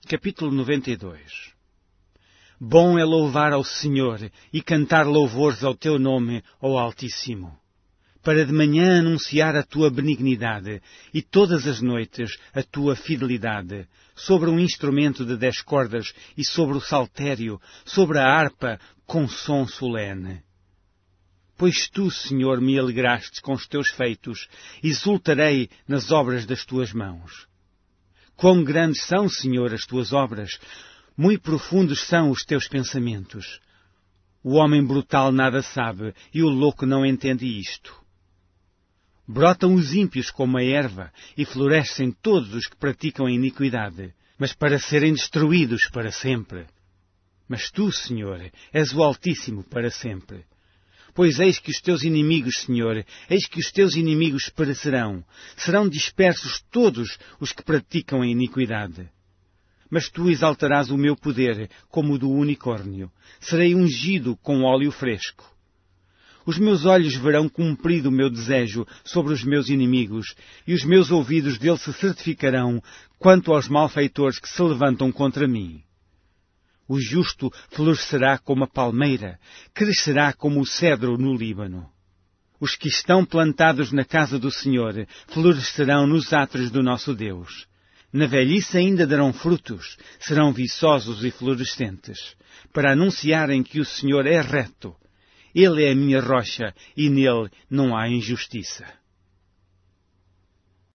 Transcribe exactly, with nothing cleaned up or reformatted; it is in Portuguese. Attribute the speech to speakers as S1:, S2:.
S1: Capítulo noventa e dois. Bom é louvar ao Senhor e cantar louvores ao teu nome, ó Altíssimo, para de manhã anunciar a tua benignidade e todas as noites a tua fidelidade, sobre um instrumento de dez cordas e sobre o saltério, sobre a harpa com som solene. Pois tu, Senhor, me alegrastes com os teus feitos, exultarei nas obras das tuas mãos. Quão grandes são, Senhor, as tuas obras, muito profundos são os teus pensamentos. O homem brutal nada sabe, e o louco não entende isto. Brotam os ímpios como a erva, e florescem todos os que praticam a iniquidade, mas para serem destruídos para sempre. Mas tu, Senhor, és o Altíssimo para sempre. Pois eis que os teus inimigos, Senhor, eis que os teus inimigos perecerão. Serão dispersos todos os que praticam a iniquidade. Mas tu exaltarás o meu poder como o do unicórnio. Serei ungido com óleo fresco. Os meus olhos verão cumprido o meu desejo sobre os meus inimigos, e os meus ouvidos dele se certificarão quanto aos malfeitores que se levantam contra mim. O justo florescerá como a palmeira, crescerá como o cedro no Líbano. Os que estão plantados na casa do Senhor florescerão nos átrios do nosso Deus. Na velhice ainda darão frutos, serão viçosos e florescentes, para anunciarem que o Senhor é reto. Ele é a minha rocha e nele não há injustiça.